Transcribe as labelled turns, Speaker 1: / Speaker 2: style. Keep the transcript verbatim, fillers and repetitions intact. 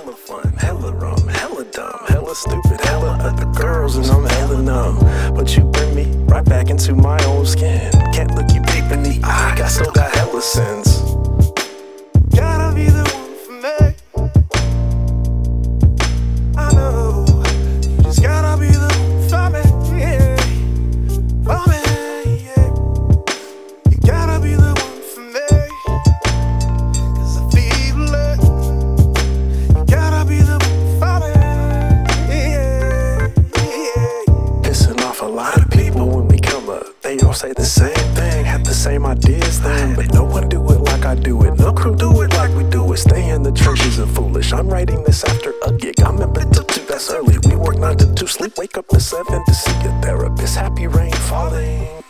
Speaker 1: hella fun, hella rum, hella dumb, hella stupid, hella other girls, and I'm hella numb. But you bring me right back into my own skin. Can't look you deep in the eye, I still got hella sense. Gotta be the one for me. I know, you just gotta be the one for me, yeah. For me, yeah. You gotta be the one for me, 'cause I feel it. You gotta be the one for me, yeah, yeah. Pissing off a lot of people when we come up. They all say the same thing, have the same ideas then, but no one do it like I do it. No crew do it like we do it. Stay in the trenches and foolish. I'm writing this after a gig. I'm in bed till two, that's early. We work nine to two, sleep, wake up at seven to see a therapist. Happy rain falling.